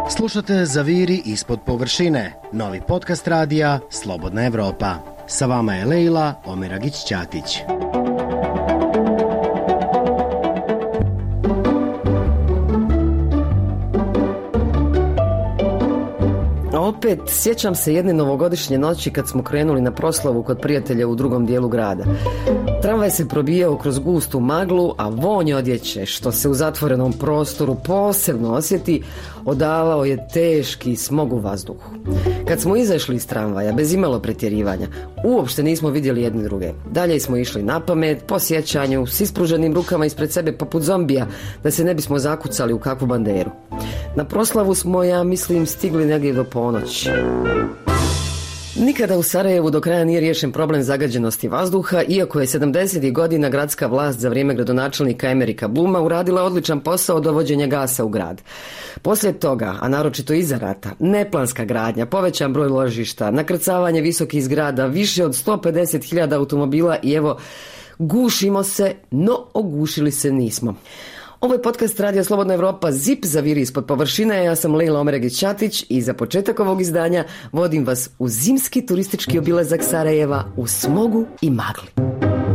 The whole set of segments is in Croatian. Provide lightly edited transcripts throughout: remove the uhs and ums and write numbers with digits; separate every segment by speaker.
Speaker 1: Slušate Zaviri ispod površine, novi podcast radija Slobodna Evropa. Sa vama je Lejla Omeragić-Ćatić.
Speaker 2: Opet sjećam se jedne novogodišnje noći kad smo krenuli na proslavu kod prijatelja u drugom dijelu grada. Tramvaj se probijao kroz gustu maglu, a vonj odjeće, što se u zatvorenom prostoru posebno osjeti, odavao je teški smog u vazduhu. Kad smo izašli iz tramvaja, bez imalo pretjerivanja, uopšte nismo vidjeli jedni druge. Dalje smo išli na pamet, po sjećanju, s ispruženim rukama ispred sebe poput zombija, da se ne bismo zakucali u kakvu banderu. Na proslavu smo, ja mislim, stigli negdje do ponoći. Nikada u Sarajevu do kraja nije riješen problem zagađenosti vazduha, iako je 70. godina gradska vlast za vrijeme gradonačelnika Emerika Bluma uradila odličan posao dovođenja gasa u grad. Poslije toga, a naročito iza rata, neplanska gradnja, povećan broj ložišta, nakrcavanje visokih zgrada, više od 150.000 automobila i evo, gušimo se, no ogušili se nismo. Ovo je podcast radija Slobodna Evropa, ZIP Zaviri ispod površine. Ja sam Lejla Omeragić-Ćatić i za početak ovog izdanja vodim vas u zimski turistički obilazak Sarajeva u smogu i magli.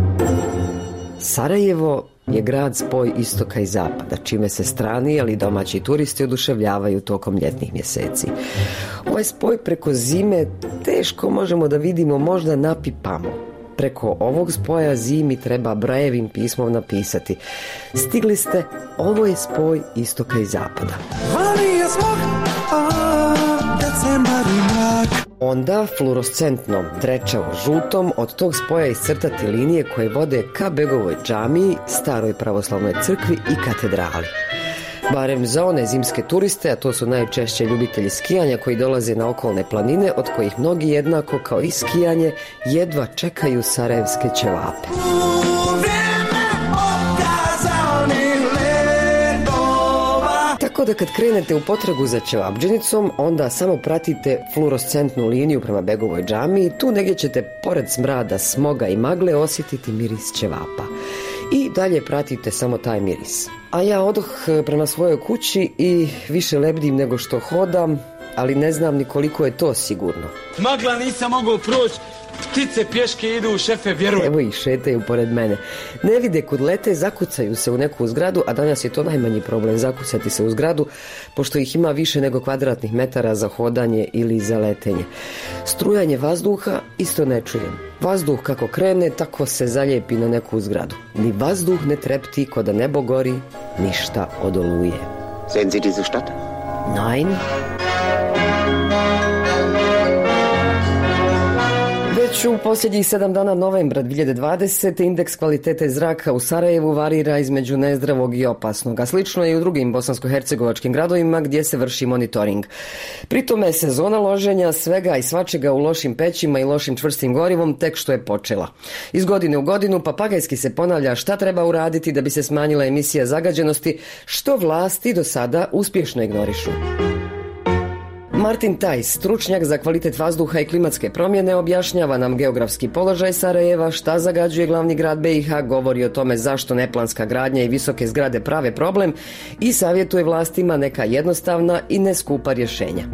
Speaker 2: Sarajevo je grad spoj istoka i zapada, čime se strani, ali domaći turisti oduševljavaju tokom ljetnih mjeseci. Ovaj spoj preko zime teško možemo da vidimo, možda napipamo. Preko ovog spoja zimi treba brajevim pismom napisati: stigli ste, ovo je spoj istoka i zapada. Onda fluorescentnom, drečavo žutom od tog spoja iscrtati linije koje vode ka Begovoj džamiji, staroj pravoslavnoj crkvi i katedrali. Barem za one zimske turiste, a to su najčešće ljubitelji skijanja koji dolaze na okolne planine, od kojih mnogi jednako kao i skijanje jedva čekaju sarajevske ćevape. Tako da kad krenete u potragu za ćevabdžinicom, onda samo pratite fluorescentnu liniju prema Begovoj džamiji. Tu negdje ćete, pored smrada, smoga i magle, osjetiti miris ćevapa. I dalje pratite samo taj miris. A ja odoh prema svojoj kući i više lebdim nego što hodam, ali ne znam ni koliko je to sigurno.
Speaker 3: Magla nisam mogao proći, ptice pješke idu, šefe, vjeruj.
Speaker 2: Evo ih šetaju pored mene. Ne vide kud lete, zakucaju se u neku zgradu, a danas je to najmanji problem, zakucati se u zgradu, pošto ih ima više nego kvadratnih metara za hodanje ili za letenje. Strujanje vazduha isto ne čujem. Vazduh kako krene, tako se zalijepi na neku zgradu. Ni vazduh ne trepti ko da nebo gori, ništa od oluje.
Speaker 4: Sehen Sie diese Stadt?
Speaker 2: Nein. Već u posljednjih 7 dana novembra 2020. indeks kvalitete zraka u Sarajevu varira između nezdravog i opasnog, a slično je i u drugim bosansko-hercegovačkim gradovima gdje se vrši monitoring. Pri tome sezona loženja svega i svačega u lošim pećima i lošim čvrstim gorivom tek što je počela. Iz godine u godinu papagajski se ponavlja šta treba uraditi da bi se smanjila emisija zagađenosti, što vlasti do sada uspješno ignorišu. Martin Tajs, stručnjak za kvalitet vazduha i klimatske promjene, objašnjava nam geografski položaj Sarajeva, šta zagađuje glavni grad BiH, govori o tome zašto neplanska gradnja i visoke zgrade prave problem i savjetuje vlastima neka jednostavna i neskupa rješenja.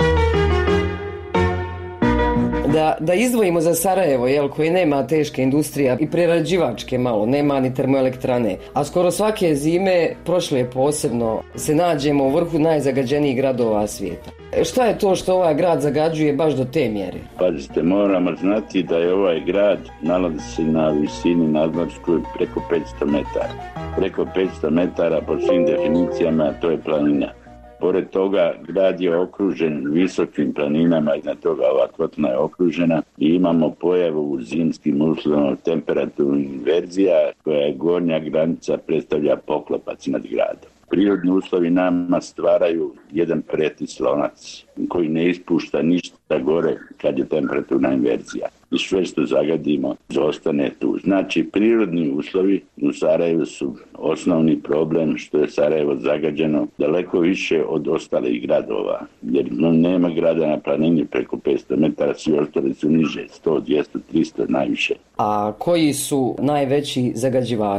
Speaker 2: Da izdvojimo za Sarajevo, koji nema teške industrije i prerađivačke malo, nema ni termoelektrane, a skoro svake zime, prošle posebno, se nađemo u vrhu najzagađenijih gradova svijeta. Šta je to što ovaj grad zagađuje baš do te mjere?
Speaker 5: Pazite, moramo znati da je ovaj grad nalazi se na visini nadmorskoj preko 500 metara. Preko 500 metara po svim definicijama to je planina. Pored toga, grad je okružen visokim planinama, iznad toga ova kotlina je okružena i imamo pojavu u zimskim uslovima temperaturnih inverzija koja je gornja granica, predstavlja poklopac nad gradom. Prirodni uslovi nama stvaraju jedan pretis lonac koji ne ispušta ništa gore kad je temperaturna inverzija. I sve što zagadimo zostane tu. Znači, prirodni uslovi u Sarajevu su osnovni problem što je Sarajevo zagađeno daleko više od ostalih gradova. Jer nema grada na planini preko 500 metara, svi ostali su niže, 100, 200, 300 najviše.
Speaker 2: A koji su najveći zagađivači?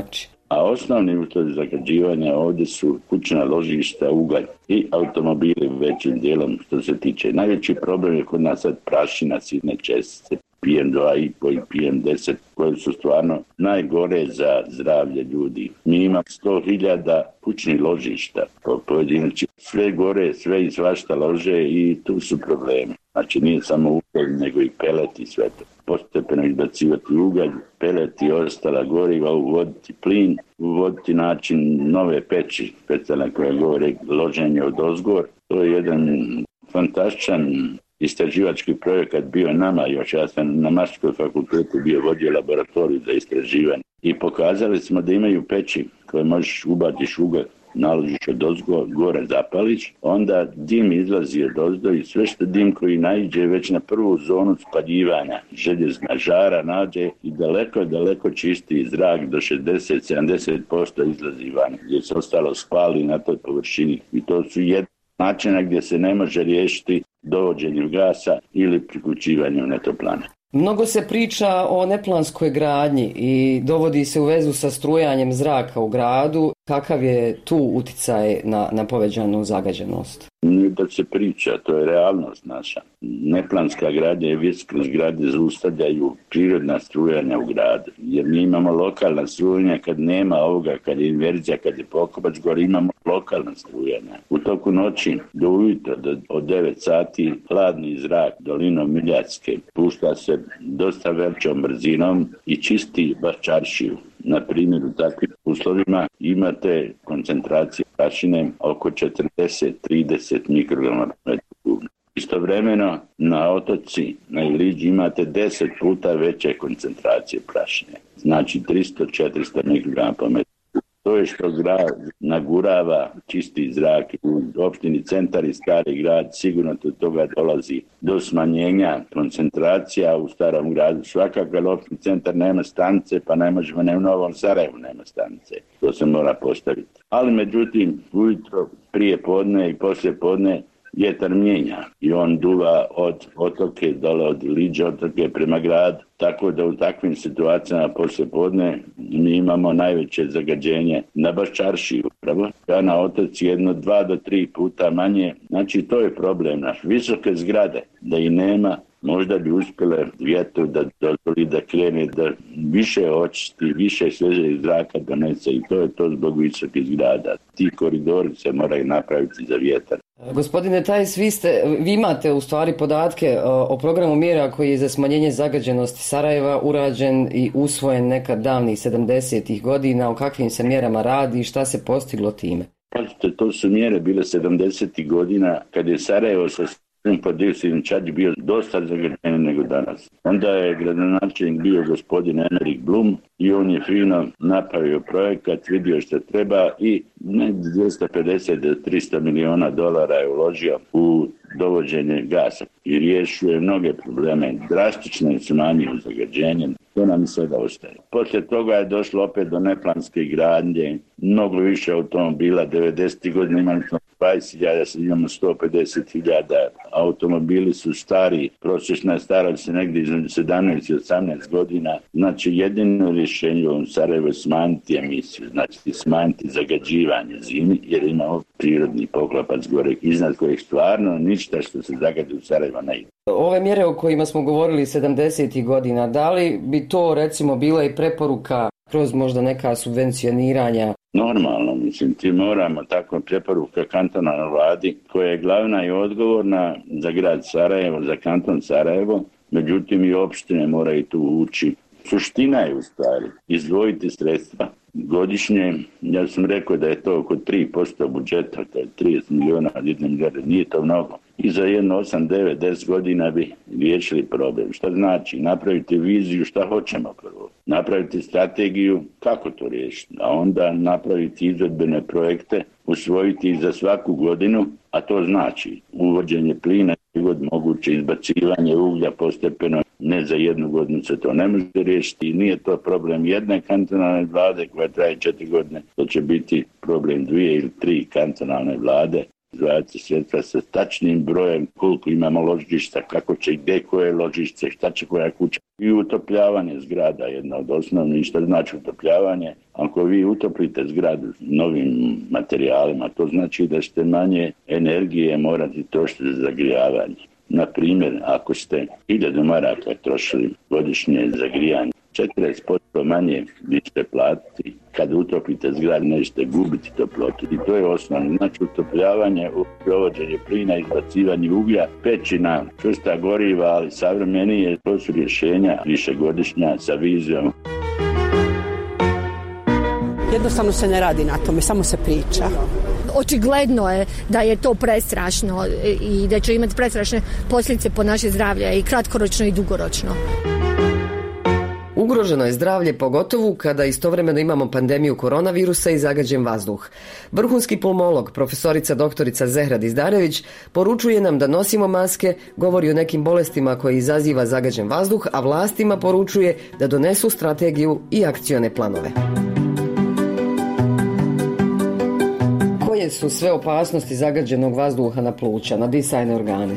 Speaker 5: A osnovni uzrok zagađivanja ovdje su kućna ložišta, ugalj i automobili većim dijelom što se tiče. Najveći problem je kod nas sad prašina, sitne čestice, PM2,5 i PM10 koje su stvarno najgore za zdravlje ljudi. Mi imamo 100.000 kućnih ložišta po pojedinačni. Sve gore, sve i svašta lože i tu su problemi. Znači nije samo ugalj, nego i pelet i sve to. Postepeno izbacivati ugalj, pelet i ostala goriva, uvoditi plin, uvoditi način nove peći, specijalne koje govore loženje od ozgor. To je jedan fantastičan istraživački projekat bio nama, još ja sam na Maškoj fakultetu bio vodio laboratoriju za istraživanje i pokazali smo da imaju peći koje možeš ubatiš ugalj, naložiš od ozgo, gore zapališ, onda dim izlazi od ozdo i sve što dim koji naiđe već na prvu zonu spaljivanja željezna žara nađe i daleko čisti zrak do 60-70% izlazi van gdje se ostalo spali na toj površini i to su jedan načina gdje se ne može riješiti dovođenjem gasa ili priključivanjem na toplane.
Speaker 2: Mnogo se priča o neplanskoj gradnji i dovodi se u vezu sa strujanjem zraka u gradu. Kakav je tu uticaj na povećanu zagađenost?
Speaker 5: Nije da se priča, to je realnost naša. Neplanska gradnja i visoke zgrade zaustavljaju prirodna strujanja u gradu. Jer mi imamo lokalna strujanja kad nema ovoga, kad je inverzija, kad je pokopac gore, imamo lokalna strujanja. U toku noći do ujutro, od 9 sati, hladni zrak dolinom Miljacke pušta se dosta većom brzinom i čisti baš čaršiju. Na primjer, u takvim uslovima imate koncentracije prašine oko 40-30 mikrograma na metru kubni. Istovremeno na otoci, na Iliđi imate 10 puta veće koncentracije prašine. Znači 300-400 mikrograma po metru. To je što grad nagurava čisti zrak. U opštini Centar i Stari grad sigurno do toga dolazi do smanjenja koncentracija u starom gradu. Svakako opštini Centar nema stanice, pa ne možemo, ne u Novom Sarajevu nema stanice. To se mora postaviti. Ali međutim, ujutro, prije podne i poslije podne vjetar mijenja i on duva od otoke dole od Iliđe otoke prema gradu. Tako da u takvim situacijama poslije podne mi imamo najveće zagađenje na baš čaršiji upravo. Ja na otoci 2 do 3 puta manje. Znači to je problem naš. Visoke zgrade da i nema, možda bi uspjele vjetru da dozvoli da krene, da više očisti, više svežeg zraka donese i to je to zbog visokih zgrada. Ti koridori se moraju napraviti za vjetar.
Speaker 2: Gospodine Tajs, vi imate u stvari podatke o programu mjera koji je za smanjenje zagađenosti Sarajeva urađen i usvojen nekad davnih 70-ih godina. O kakvim se mjerama radi i šta se postiglo time?
Speaker 5: To su mjere bile 70-ih godina kad je Sarajevo sa podioksidnim čađi bio dosta zagađen nego danas. Onda je gradonačelnik bio gospodin Emerik Blum i on je fino napravio projekat, vidio što treba i 250 do 300 milijuna dolara je uložio u dovođenje gasa i riješio je mnoge probleme. Drastično je smanjio zagađenje. To nam sada ostaje. Poslije toga je došlo opet do neplanske gradnje, mnogo više automobila. 90. godina imali smo 20.000, sad imamo 150.000. Automobili su stari, prosječna starost je negdje između 17 i 18 godina. Znači jedino rješenje u Sarajevu je smanjiti emisiju, znači smanjiti zagađivanje zimi, jer imamo prirodni poklopac gore iznad kojeg stvarno ništa što se zagadi u Sarajevu ne ide.
Speaker 2: Ove mjere o kojima smo govorili 70. godina, da li bi to recimo bila i preporuka kroz možda neka subvencioniranja?
Speaker 5: Normalno, mislim, ti moramo tako preporuka kantonalnoj vladi koja je glavna i odgovorna za grad Sarajevo, za kanton Sarajevo, međutim i opštine moraju tu ući. Suština je u stvari izdvojiti sredstva godišnje. Ja sam rekao da je to oko 3% budžeta, to je 30 milijuna od 1 milijarde, nije to mnogo. I za 8, 9, 10 godina bi riješili problem. Šta znači? Napraviti viziju šta hoćemo prvo. Napraviti strategiju kako to riješiti. A onda napraviti izvedbene projekte, usvojiti za svaku godinu, a to znači uvođenje plina, moguće izbacivanje uglja postepeno. Ne za 1 godinu se to ne može riješiti. Nije to problem jedne kantonalne vlade koja traje 4 godine. To će biti problem 2 ili 3 kantonalne vlade. Zvati sredstva sa tačnim brojem koliko imamo ložišta, kako će gdje koje ložište, šta će koja kuća. I utopljavanje zgrada je jedna od osnovnih. Što znači utopljavanje? Ako vi utoplite zgradu novim materijalima, to znači da ćete manje energije morati trošiti za zagrijavanje. Na primjer, ako ste 1000 maraka trošili godišnje za grijanje, 40% manje vi ćete platiti. Kad utopite zgradu, nećete gubiti toplotu. I to je osnovno. Znači utopljavanje, provođenje plina, izbacivanje uglja, pećina, čvrsta goriva, ali savremenije. To su rješenja višegodišnja sa vizijom.
Speaker 4: Jednostavno se ne radi na tome, samo se priča.
Speaker 6: Očigledno je da je to prestrašno i da će imati prestrašne posljedice po naše zdravlje i kratkoročno i dugoročno.
Speaker 2: Ugroženo je zdravlje pogotovo kada istovremeno imamo pandemiju koronavirusa i zagađen vazduh. Vrhunski pulmolog, profesorica doktorica Zehra Dizdarević, poručuje nam da nosimo maske, govori o nekim bolestima koje izaziva zagađen vazduh, a vlastima poručuje da donesu strategiju i akcione planove. Koje su sve opasnosti zagađenog vazduha na pluća, na disajne organe?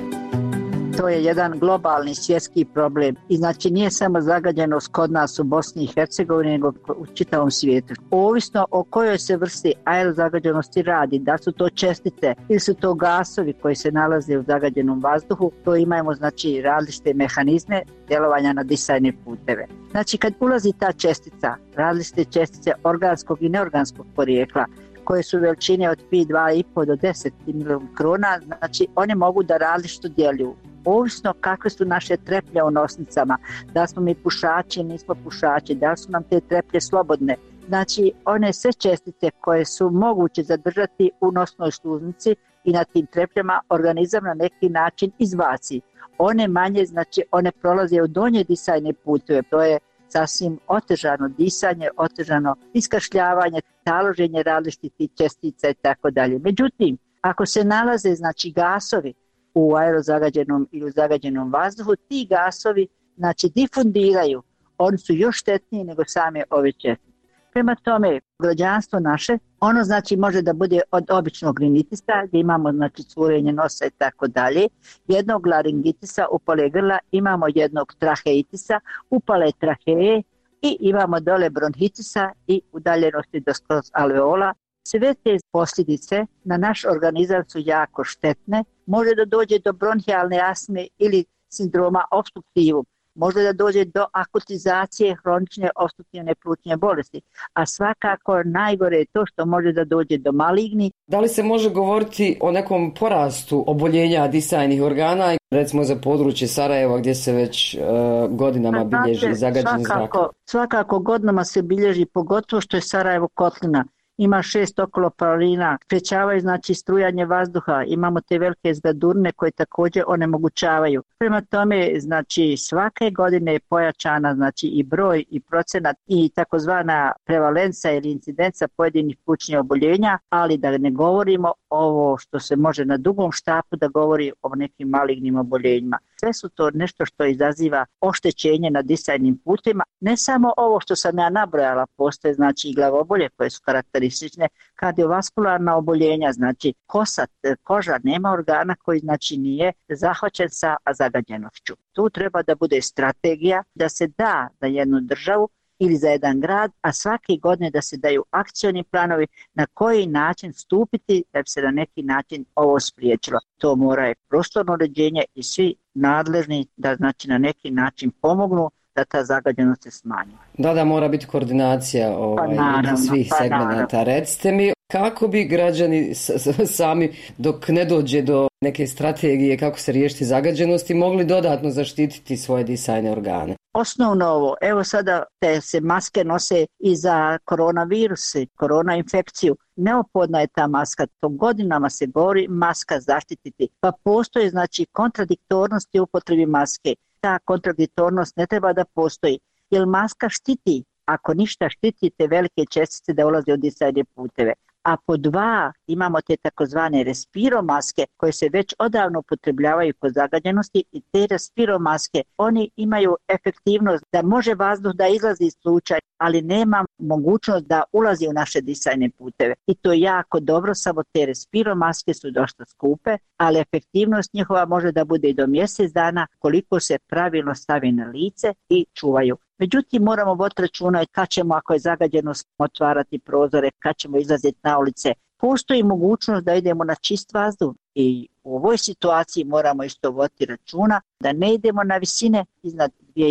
Speaker 7: To je jedan globalni svjetski problem i znači nije samo zagađenost kod nas u Bosni i Hercegovini, nego u čitavom svijetu. Ovisno o kojoj se vrsti aerozagađenosti radi, da su to čestice ili su to gasovi koji se nalaze u zagađenom vazduhu, to imamo znači različite mehanizme djelovanja na disajne puteve. Znači kad ulazi ta čestica, različite čestice organskog i neorganskog porijekla, koje su veličine od pi 2,5 do 10 mikrona, znači one mogu da različito djeluju. Ovisno kakve su naše treplje u nosnicama, da smo mi pušači, nismo pušači, da su nam te treplje slobodne. Znači one sve čestice koje su moguće zadržati u nosnoj sluznici i na tim trepljama organizam na neki način izbaci. One manje, znači one prolaze u donje disajne puteve, to je sasvim otežano disanje, otežano iskašljavanje, taloženje različitih čestica i tako dalje. Međutim, ako se nalaze znači gasovi u aerozagađenom ili u zagađenom vazduhu, ti gasovi znači difundiraju, oni su još štetniji nego same ove čestice. Prema tome, građanstvo naše, ono znači može da bude od običnog rinitisa, gdje imamo znači curenje nosa i tako dalje, jednog laringitisa, upale grla, imamo jednog traheitisa, upale traheje i imamo dole bronhitisa i udaljenosti do skroz alveola. Sve te posljedice na naš organizam su jako štetne, može da dođe do bronhijalne astme ili sindroma opstruktivum, može da dođe do akutizacije hronične opstruktivne plućne bolesti, a svakako najgore je to što može da dođe do maligni.
Speaker 2: Da li se može govoriti o nekom porastu oboljenja disajnih organa, recimo za područje Sarajeva gdje se već godinama bilježi zagađen zrak?
Speaker 7: Svakako godinama se bilježi, pogotovo što je Sarajevo kotlina. Ima 6 okoloparalina, sprečavaju znači strujanje vazduha, imamo te velike zgadurne koje također onemogućavaju. Prema tome, znači svake godine je pojačana znači i broj i procenat i takozvana prevalenca ili incidenca pojedinih plućnih oboljenja, ali da ne govorimo ovo što se može na dugom štapu da govori o nekim malignim oboljenjima. Sve su to nešto što izaziva oštećenje na disajnim putima. Ne samo ovo što sam ja nabrojala, postoje znači i glavobolje koje su karakteristične, kardiovaskularna oboljenja, znači koža, nema organa koji znači nije zahvaćen sa zagađenošću. Tu treba da bude strategija da se da za jednu državu ili za jedan grad, a svake godine da se daju akcioni planovi na koji način stupiti da bi se na neki način ovo spriječilo. To mora je prostorno uređenje i svi nadležni da znači na neki način pomognu da ta zagađenost se smanji.
Speaker 2: Da, mora biti koordinacija svih segmenata. Recite mi, kako bi građani sami, dok ne dođe do neke strategije kako se riješiti zagađenosti, mogli dodatno zaštititi svoje disajne organe?
Speaker 7: Osnovno ovo, evo sada te se maske nose i za koronavirus, korona infekciju. Neophodna je ta maska, to godinama se govori maska zaštititi, pa postoje znači kontradiktornosti u upotrebi maske. Ta kontradiktornost ne treba da postoji, jer maska štiti, ako ništa štiti te velike čestice da ulaze u disajne puteve. a po 2 imamo te takozvane respiromaske koje se već odavno upotrebljavaju kod zagađenosti i te respiromaske, oni imaju efektivnost da može vazduh da izlazi iz pluća, ali nema mogućnost da ulazi u naše disajne puteve. I to je jako dobro, samo te respiromaske su dosta skupe, ali efektivnost njihova može da bude i do mjesec dana koliko se pravilno stavi na lice i čuvaju. Međutim, moramo voditi računa kad ćemo, ako je zagađenost, otvarati prozore, kad ćemo izlaziti na ulice. Postoji mogućnost da idemo na čist vazduh i u ovoj situaciji moramo isto voditi računa da ne idemo na visine iznad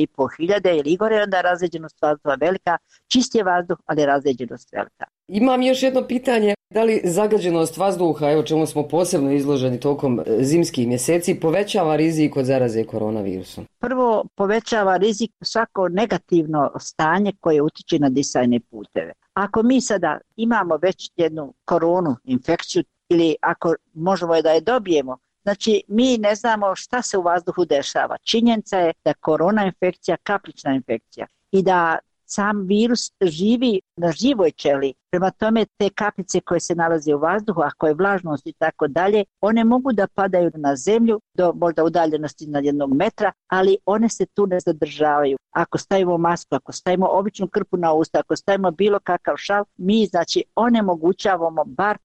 Speaker 7: 2500 ili gore, onda razređenost vazduha velika, čist je vazduh, ali razređenost velika.
Speaker 2: Imam još jedno pitanje, da li zagađenost vazduha, evo čemu smo posebno izloženi tokom zimskih mjeseci, povećava rizik od zaraze koronavirusom?
Speaker 7: Prvo, povećava rizik svako negativno stanje koje utiče na disajne puteve. Ako mi sada imamo već jednu koronu infekciju ili ako možemo da je dobijemo, znači mi ne znamo šta se u vazduhu dešava. Činjenica je da korona infekcija, kaplična infekcija i da sam virus živi na živoj ćeliji. Prema tome te kapljice koje se nalaze u vazduhu, ako je vlažnost i tako dalje, one mogu da padaju na zemlju do možda udaljenosti na 1 metra, ali one se tu ne zadržavaju. Ako stavimo masku, ako stavimo običnu krpu na usta, ako stavimo bilo kakav šal, mi znači onemogućavamo bar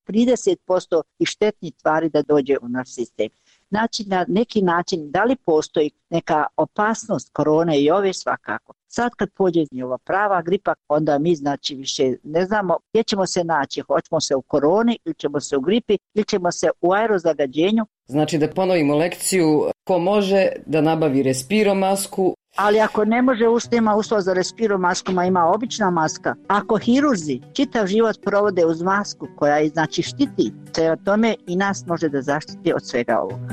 Speaker 7: 30% i štetnih tvari da dođe u naš sistem. Znači na neki način da li postoji neka opasnost korone i ove svakako. Sad kad pođe ova prava gripa, onda mi znači više ne znamo gdje ćemo se naći. Hoćemo se u koroni ili ćemo se u gripi ili ćemo se u aerozagađenju.
Speaker 2: Znači da ponovimo lekciju, ko može da nabavi respiromasku.
Speaker 7: Ali ako ne može, nema uslova za respiromasku, ima obična maska. Ako hirurzi čitav život provode uz masku koja znači štiti, te o tome i nas može da zaštiti od svega ovoga.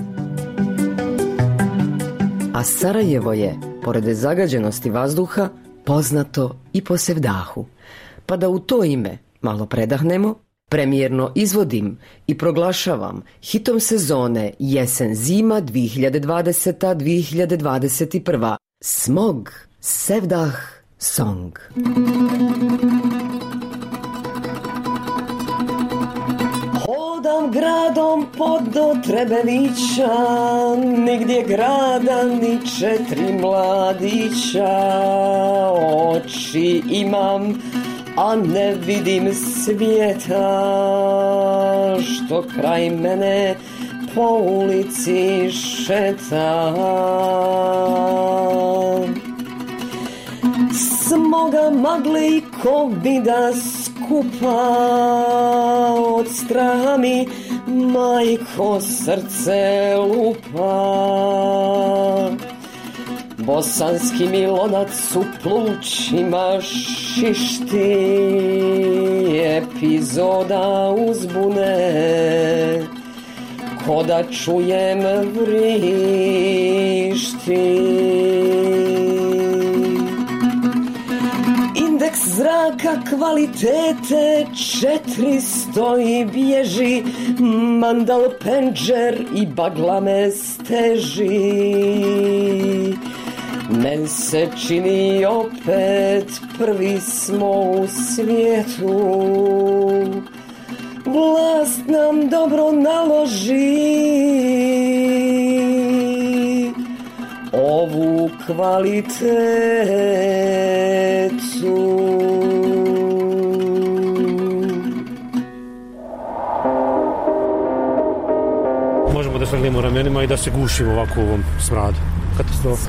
Speaker 2: A Sarajevo je, pored zagađenosti vazduha, poznato i po sevdahu. Pa da u to ime malo predahnemo, premijerno izvodim i proglašavam hitom sezone jesen-zima 2020-2021. Smog, Sevdah Song. Hodam gradom do Trebevića, nigdje grada ni 4 mladića. Oči imam, a ne vidim svijeta, što kraj mene po ulici šeta. Smoga, magle i covida skupa, od straha mi majko srce lupa. Bosanski mi lonac u plućima šišti, epizoda uzbune, ko da čujem vrišti. Indeks zraka kvalitete 400 i bježi, mandal penđer i bagla me steži. Men se čini opet prvi smo u svijetu, vlast nam dobro naloži ovu kvalitetu.
Speaker 8: Možemo da se gledamo ramenima i da se gušimo ovako u ovom smradu. Katastrofa.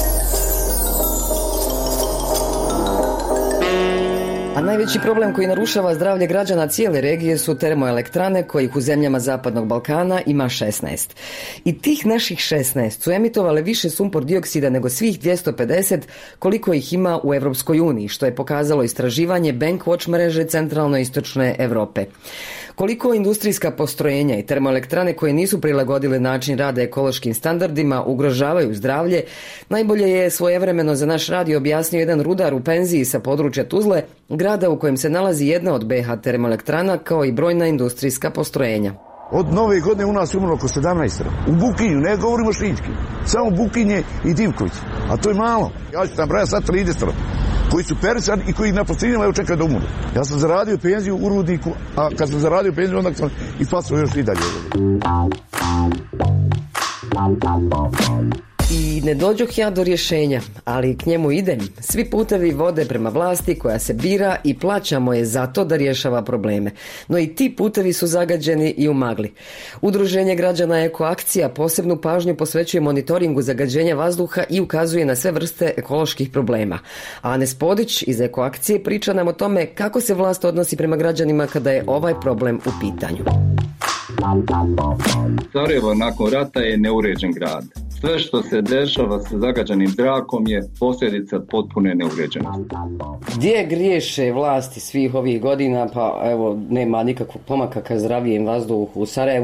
Speaker 2: A najveći problem koji narušava zdravlje građana cijele regije su termoelektrane kojih u zemljama Zapadnog Balkana ima 16. I tih naših 16 su emitovale više sumpor dioksida nego svih 250 koliko ih ima u Europskoj uniji, što je pokazalo istraživanje Bankwatch mreže centralno-istočne Europe. Koliko industrijska postrojenja i termoelektrane koje nisu prilagodile način rada ekološkim standardima ugrožavaju zdravlje, najbolje je svojevremeno za naš radio objasnio jedan rudar u penziji sa područja Tuzle, grada u kojem se nalazi jedna od BH termoelektrana kao i brojna industrijska postrojenja.
Speaker 9: Od nove godine u nas umrlo oko 17. U Bukinju, ne govorimo Šički, samo Bukinje i Divković, a to je malo. Ja ću tam brati sad 30. koji su perisani i koji na posljednjima evo čekaju da umru. Ja sam zaradio penziju u rudniku, a kad sam zaradio penziju onda sam i pasao još i dalje.
Speaker 2: I ne dođoh ja do rješenja, ali k njemu idem. Svi putevi vode prema vlasti koja se bira i plaćamo je zato da rješava probleme. No i ti putevi su zagađeni i u magli. Udruženje građana Ekoakcija posebnu pažnju posvećuje monitoringu zagađenja vazduha i ukazuje na sve vrste ekoloških problema. A Anes Podić iz Ekoakcije priča nam o tome kako se vlast odnosi prema građanima kada je ovaj problem u pitanju.
Speaker 10: Sarajevo nakon rata je neuređen grad. Sve što se dešava sa zagađenim zrakom je posljedica potpune neuređenosti.
Speaker 2: Gdje griješe vlasti svih ovih godina, pa evo nema nikakvog pomaka ka zdravijem vazduhu u Sarajevu,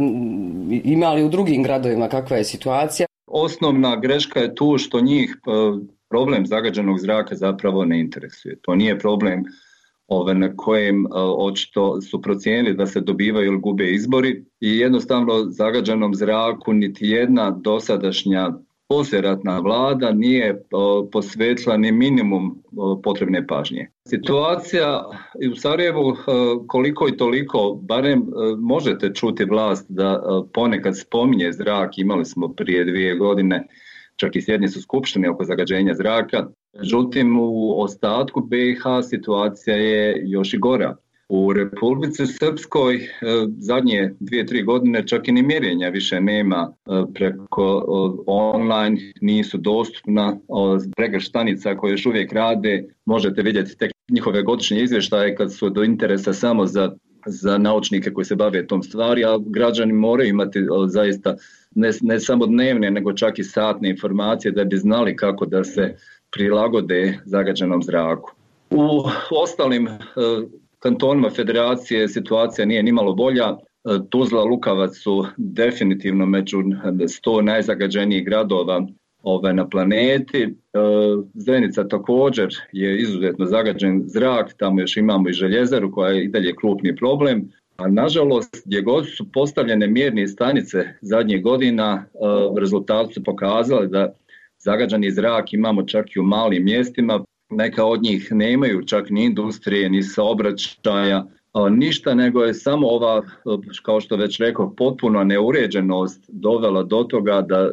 Speaker 2: ima li u drugim gradovima kakva je situacija?
Speaker 10: Osnovna greška je tu što njih problem zagađenog zraka zapravo ne interesuje. To nije problem na kojem očito su procijenili da se dobivaju ili gube izbori i jednostavno zagađenom zraku niti jedna dosadašnja poslijeratna vlada nije posvetila ni minimum potrebne pažnje. Situacija u Sarajevu koliko i toliko, barem možete čuti vlast da ponekad spominje zrak, imali smo prije 2 godine čak i sjednicu skupštine oko zagađenja zraka. Međutim, u ostatku BiH situacija je još i gora. U Republici Srpskoj zadnje 2-3 godine čak i ni mjerenja više nema preko online, nisu dostupna. Pregršt stanica koje još uvijek rade, možete vidjeti tek njihove godišnje izvještaje kad su do interesa samo za naučnike koji se bave tom stvari, a građani moraju imati zaista ne samo dnevne, nego čak i satne informacije da bi znali kako da se prilagode zagađenom zraku. U ostalim kantonima federacije situacija nije nimalo bolja. Tuzla, Lukavac su definitivno među 100 najzagađenijih gradova na planeti. Zenica također je izuzetno zagađen zrak, tamo još imamo i željezaru koja je i dalje krupni problem. A nažalost, gdje god su postavljene mjerne stanice zadnjih godina, rezultati su pokazali da zagađeni zrak imamo čak i u malim mjestima. Neka od njih nemaju čak ni industrije, ni saobraćaja, ništa, nego je samo ova, kao što već rekao, potpuna neuređenost dovela do toga da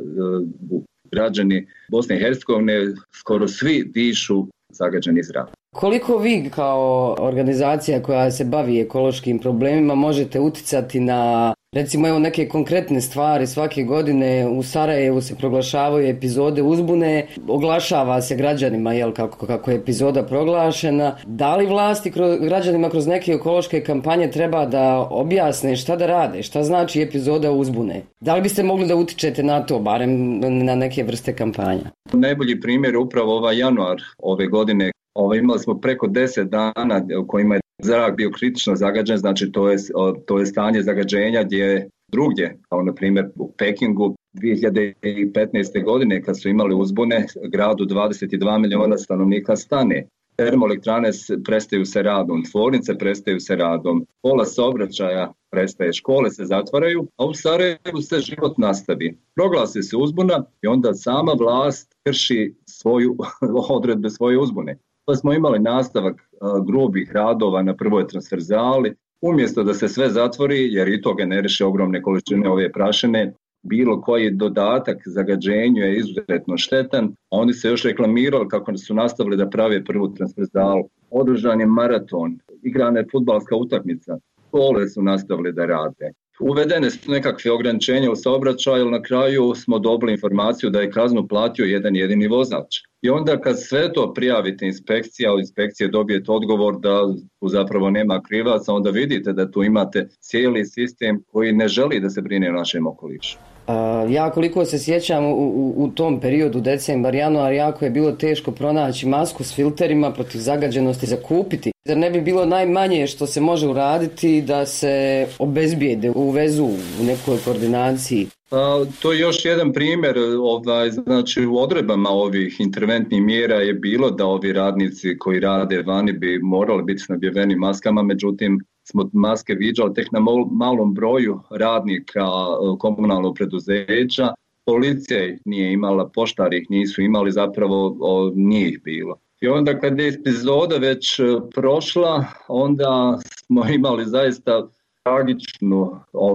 Speaker 10: građani Bosne i Hercegovine skoro svi dišu zagađeni zrak.
Speaker 2: Koliko vi kao organizacija koja se bavi ekološkim problemima možete utjecati na, recimo evo neke konkretne stvari? Svake godine u Sarajevu se proglašavaju epizode uzbune, oglašava se građanima kako je epizoda proglašena. Da li vlasti građanima kroz neke ekološke kampanje treba da objasne šta da rade, šta znači epizoda uzbune? Da li biste mogli da utičete na to, barem na neke vrste kampanja?
Speaker 10: Najbolji primjer je upravo ovaj januar ove godine. Imali smo preko 10 dana u kojima je zrak bio kritično zagađen, znači to je stanje zagađenja gdje je drugdje, kao na primjer u Pekingu 2015. godine kad su imali uzbune, gradu 22 milijuna stanovnika stane. Termoelektrane prestaju se radom, tvornice prestaju se radom, pola saobraćaja prestaje, škole se zatvaraju, a u Sarajevu se život nastavi. Proglasi se uzbuna i onda sama vlast krši odredbe svoje uzbune. Pa smo imali nastavak grubih radova na prvoj transverzali, umjesto da se sve zatvori, jer i to generiše ogromne količine ove prašine, bilo koji dodatak zagađenju je izuzetno štetan, a oni se još reklamirali kako su nastavili da prave prvu transverzalu. Održan je maraton, igrana je fudbalska utakmica, škole su nastavili da rade. Uvedene su nekakve ograničenja u saobraćaju, ali na kraju smo dobili informaciju da je kaznu platio jedan jedini vozač. I onda kad sve to prijavite inspekcija, od inspekcije dobijete odgovor da tu zapravo nema krivaca, onda vidite da tu imate cijeli sistem koji ne želi da se brine o našem okolišu.
Speaker 2: Ja koliko se sjećam u tom periodu decembar, januar, jako je bilo teško pronaći masku s filterima protiv zagađenosti za kupiti. Zar ne bi bilo najmanje što se može uraditi da se obezbijede, uvezu u nekoj koordinaciji?
Speaker 10: To je još jedan primjer, znači u odredbama ovih interventnih mjera je bilo da ovi radnici koji rade vani bi morali biti snabdjeveni maskama, međutim smo maske viđali tek na malom broju radnika komunalnog preduzeća. Policija nije imala, poštari ih nisu imali, zapravo nije ih bilo. I onda kad je epizoda već prošla, onda smo imali zaista tragičnu,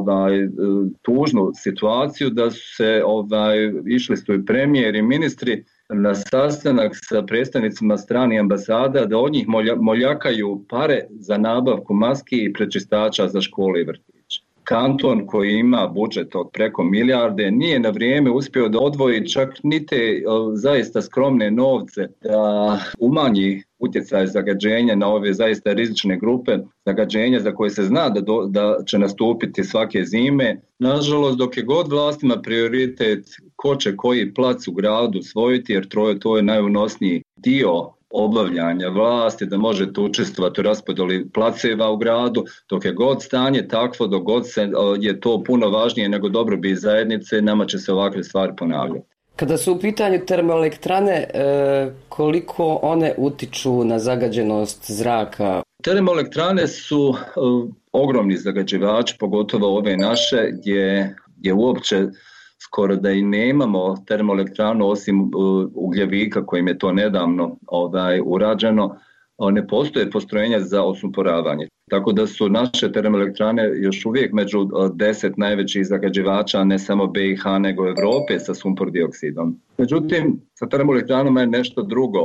Speaker 10: tužnu situaciju da su se išli su i premijer i ministri na sastanak sa predstavnicima stranih ambasada da od njih moljakaju pare za nabavku maski i prečistača za škole i vrtiće. Kanton koji ima budžet od preko milijarde nije na vrijeme uspio da odvoji čak ni te zaista skromne novce da umanji utjecaj zagađenja na ove zaista rizične grupe zagađenja za koje se zna da će nastupiti svake zime. Nažalost, dok je god vlastima prioritet ko će koji plac u gradu osvojiti, jer to je najunosniji dio obavljanja vlasti, da možete učestvovati u raspodjeli placeva u gradu, dok je god stanje takvo, dok god je to puno važnije nego dobrobit zajednice, nama će se ovakve stvari ponavljati.
Speaker 2: Kada su u pitanju termoelektrane, koliko one utiču na zagađenost zraka?
Speaker 10: Termoelektrane su ogromni zagađivači, pogotovo ove naše, gdje uopće skoro da i nemamo termoelektranu osim ugljevika kojim je to nedavno urađeno, ne postoje postrojenja za osumporavanje. Tako da su naše termoelektrane još uvijek među 10 najvećih zagađivača ne samo BiH nego Europe sa sumpor dioksidom. Međutim, sa termoelektranama je nešto drugo.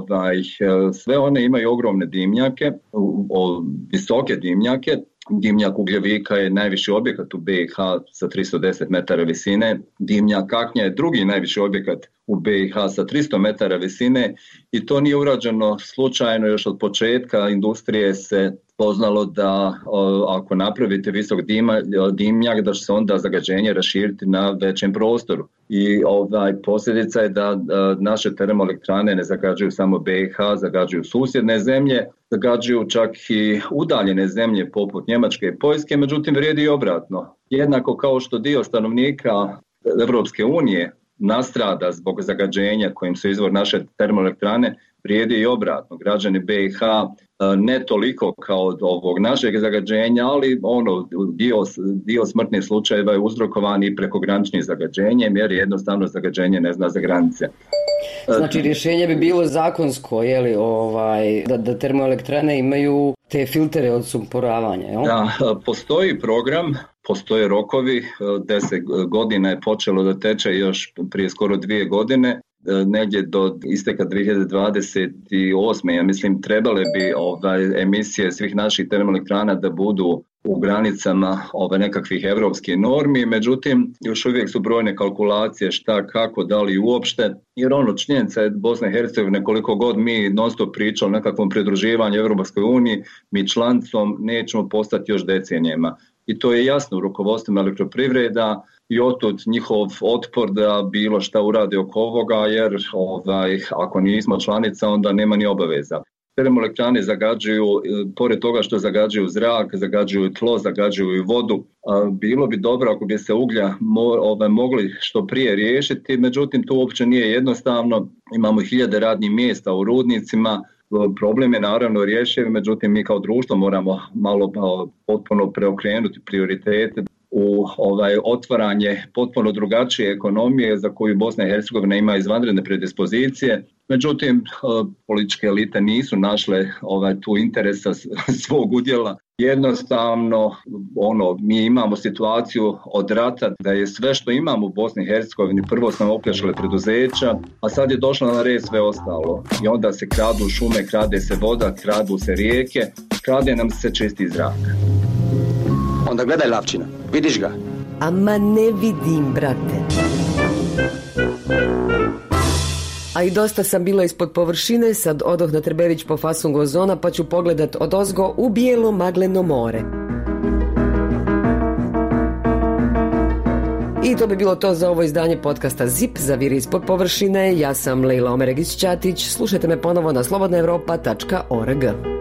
Speaker 10: Sve one imaju ogromne dimnjake, visoke dimnjake. Dimnjak ugljevika je najviši objekat u BiH sa 310 metara visine. Dimnjak kaknja je drugi najviši objekat u BiH sa 300 metara visine i to nije urađeno slučajno. Još od početka industrije se poznalo da ako napravite visok dimnjak da će se onda zagađenje raširiti na većem prostoru. I posljedica je da naše termoelektrane ne zagađuju samo BiH, zagađuju susjedne zemlje, zagađuju čak i udaljene zemlje poput Njemačke i Poljske, međutim vrijedi i obratno. Jednako kao što dio stanovnika Europske unije nastrada zbog zagađenja kojim su izvor naše termoelektrane, vrijedi i obratno. Građani BiH ne toliko kao od ovog našeg zagađenja, ali dio smrtnih slučajeva je uzrokovan i prekograničnim zagađenjem, jer jednostavno zagađenje ne zna za granice.
Speaker 2: Znači rješenje bi bilo zakonsko, da termoelektrane imaju te filtere od sumporavanja, jel? Da,
Speaker 10: postoji program, postoje rokovi, 10 godina je počelo da teče još prije skoro 2 godine, negdje do isteka 2028. Ja mislim trebale bi emisije svih naših termoelektrana da budu u granicama nekakvih europskih normi, međutim još uvijek su brojne kalkulacije šta, kako, da li uopšte, jer činjenica je Bosne i Hercegovine koliko god mi non stop pričali o nekakvom pridruživanju Europskoj uniji, mi članicom nećemo postati još decenijama. I to je jasno u rukovodstvima elektroprivreda i otud njihov otpor da bilo šta urade oko ovoga, jer ako nismo članica onda nema ni obaveza. Termoelektrane zagađuju, pored toga što zagađuju zrak, zagađuju tlo, zagađuju i vodu. Bilo bi dobro ako bi se uglja mogli što prije riješiti, međutim to uopće nije jednostavno. Imamo 1000 radnih mjesta u rudnicima, problem je naravno rješiv, međutim mi kao društvo moramo malo potpuno preokrenuti prioritete u otvaranje potpuno drugačije ekonomije za koju Bosna i Hercegovina ima izvanredne predispozicije. Međutim, političke elite nisu našle tu interesa svog udjela. Jednostavno, mi imamo situaciju od rata da je sve što imamo u Bosni i Hercegovini prvo smo opljačkali preduzeća, a sad je došlo na red sve ostalo. I onda se kradu šume, krade se voda, kradu se rijeke, krade nam se čisti zrak.
Speaker 11: Onda gledaj Lavčina, vidiš ga?
Speaker 2: Ama ne vidim, brate. A i dosta sam bila ispod površine, sad odoh na Trbević po fasungu ozona pa ću pogledat odozgo u bijelo magleno more. I to bi bilo to za ovo izdanje podcasta ZIP, Zaviri ispod površine. Ja sam Leila Omeragić-Ćatić, slušajte me ponovo na slobodnaevropa.org.